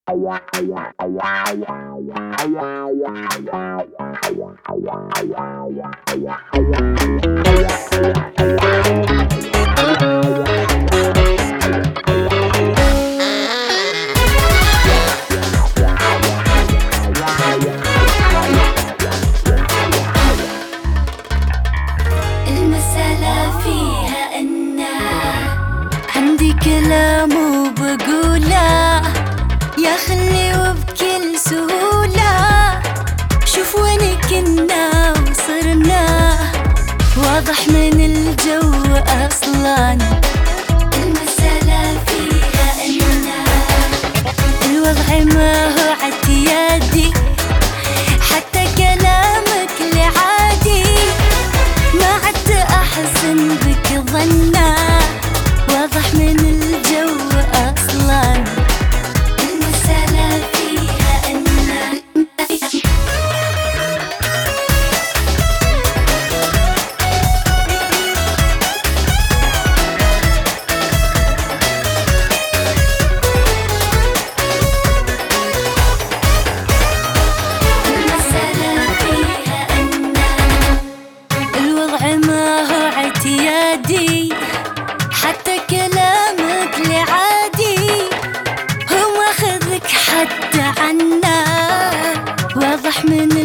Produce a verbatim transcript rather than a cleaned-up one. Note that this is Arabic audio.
المسألة فيها إن عندي كلام وبقوله يا خلي وبكل سهولة. شوف وين كنا وصرنا واضح من الجو أصلاً. المسألة فيها إن الوضع ما هو اعتيادي، حتى كلامك لعادي ما عدت أحسن بك ظنا، واضح من الجو أصلاً. المسألة فيها إن المسألة فيها إن الوضع ما هو اعتيادي، حتى كلامك لعادي هو ماخذك حتى عنا، واضح من